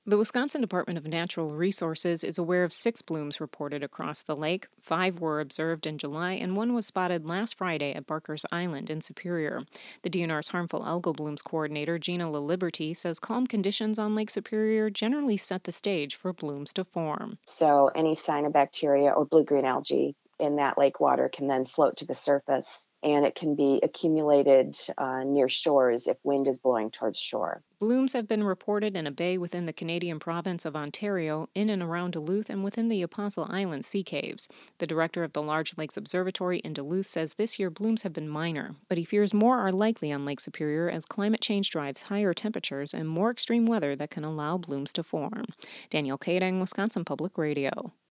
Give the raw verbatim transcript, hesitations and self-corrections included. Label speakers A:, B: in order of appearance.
A: The Wisconsin Department of Natural Resources is aware of six blooms reported across the lake. Five were observed in July, and one was spotted last Friday at Barker's Island in Superior. The D N R's Harmful Algal Blooms coordinator, Gina LaLiberty, says calm conditions on Lake Superior generally set the stage for blooms to form.
B: So any cyanobacteria or blue-green algae in that lake water can then float to the surface, and it can be accumulated uh, near shores if wind is blowing towards shore.
A: Blooms have been reported in a bay within the Canadian province of Ontario, in and around Duluth, and within the Apostle Island sea caves. The director of the Large Lakes Observatory in Duluth says this year blooms have been minor, but he fears more are likely on Lake Superior as climate change drives higher temperatures and more extreme weather that can allow blooms to form. Danielle Kading, Wisconsin Public Radio.